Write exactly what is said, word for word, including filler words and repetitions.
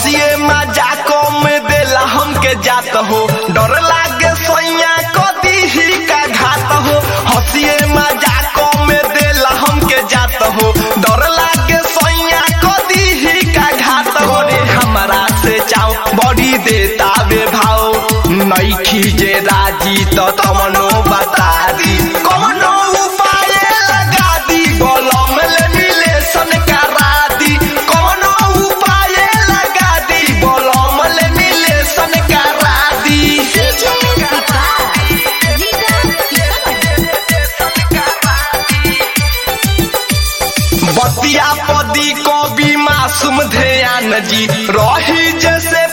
हंसिए मजाको में देला हमके जात हो, डर लागे सैया कदी ही का घात हो। हंसिए मजाको में देला हमके जात हो, डर लागे सैया कदी ही का घात हो। रे हमरा से चाओ बड़ी देता वे भाव, नइखी जे राजी तो तमनो बता दी। कौनो उपाय लगा दी, बलम ले मिलेशन करा दी। कौनो उपाय लगा दी, बलम ले मिलेशन करा दी। बतिया पदी को भी मासूम ध्यान जी, रही जैसे